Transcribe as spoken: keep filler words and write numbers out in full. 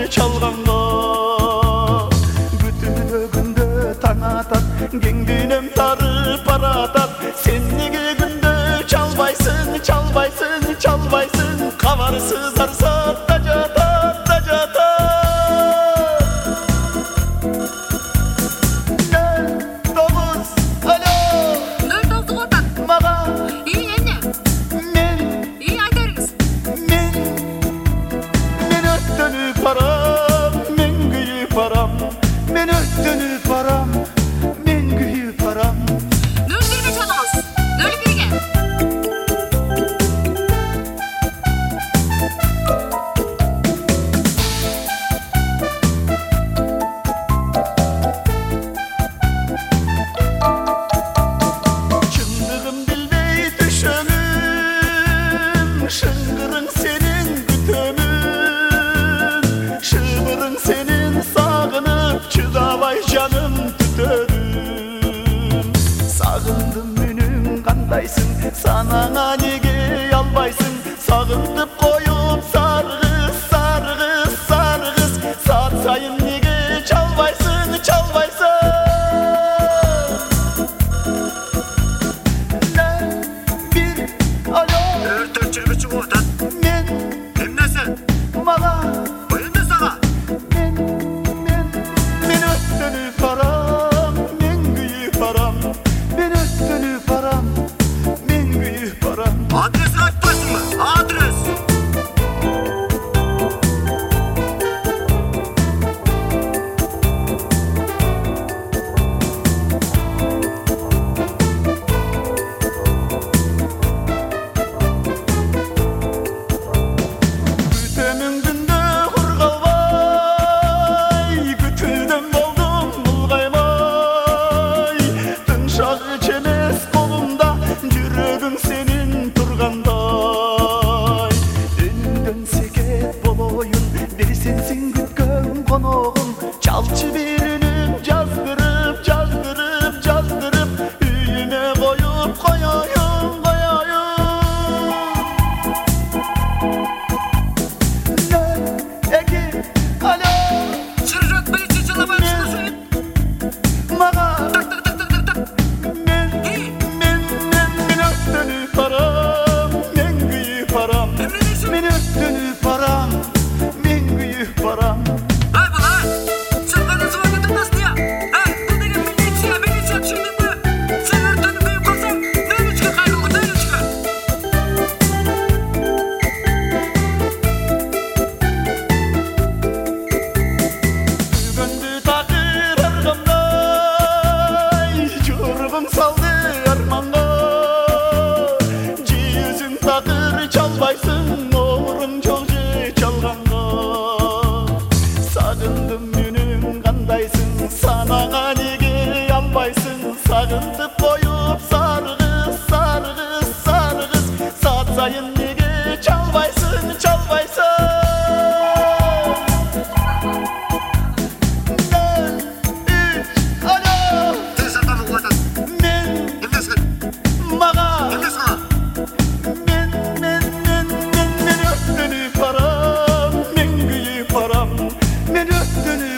çalganda Gütülөгүндө таң атат кеңдүнөм тарып баратат Сен неге күндө çalбайсың çalбайсың çalбайсың Кабарсыз арсатта жатат да жатат нөл тогуз алло нөл тогуз отат мага ий эмне мен ий айта бериңиз мен мен өрттөнүп барам мен күйүп барам мен өрттөнүп барам мен күйүп барам нөл бирге чалыңыз нөл бирге Чындыгын билбей түшөмүн шыңгырың сенин күтөмүн шыбырың сенин сагынып чыдабай жаным түтөдүм сагындым үнүң кандайсың санаңа неге албайсың сагынтып коюп саргыз саргыз саргыз саат сайын неге çalбайсың çalбайсың нөл бир алло Өрттөн чыгып чыгып атат. мен Эмнеси? мага Эмне сага? мен мен мен өрттөнүп барам мен күйүп барам мен өрттөнүп барам мен күйүп барам Адресин айтпайсыңбы? Адрес. Күтөмүң күндө хур калбай күтүүдөн болдум булгаймай тыншагы чемес колумда жүрөгүң сенин тургандай үндөн секет болоюн бир сенсиң күткөн коногум чалчы бир үнүм жаздырып жаздырып жаздырып үйүмө коюп коеюн коеюн нөл эки алло Чыржат билечи чалабай чыгышын. мага Так так так так так. мен Ий, мен мен мен өрттөнүп барам мен күйүп барам эмне дейсиң? мен өрттөнүп барам мен күйүп барам Ай бала, чырганы звонок этмесин я. Ай, бул деген милиция, милиция түшүндүңбү? Сен өрттөнүп күйүп калсаң, нөл үчкө кайрылгын, нөл үчкө. Бүгүндү такыр аргамдай жургум салды арманга жүзүң такыр чалбайсың орун жок же чалганга сагындым үнүң кандайсың санаңа неге албайсың сагынтып коюп саргыз саргыз саргыз саат сайын неге çalбайсың çalбайсың нөл үч алло Тез атамы кулатат. мен Эмнеси? мага Эмне сага? мен мен мен мен мен өрттөнүп барам мен күйүп барам мен өрттөнүп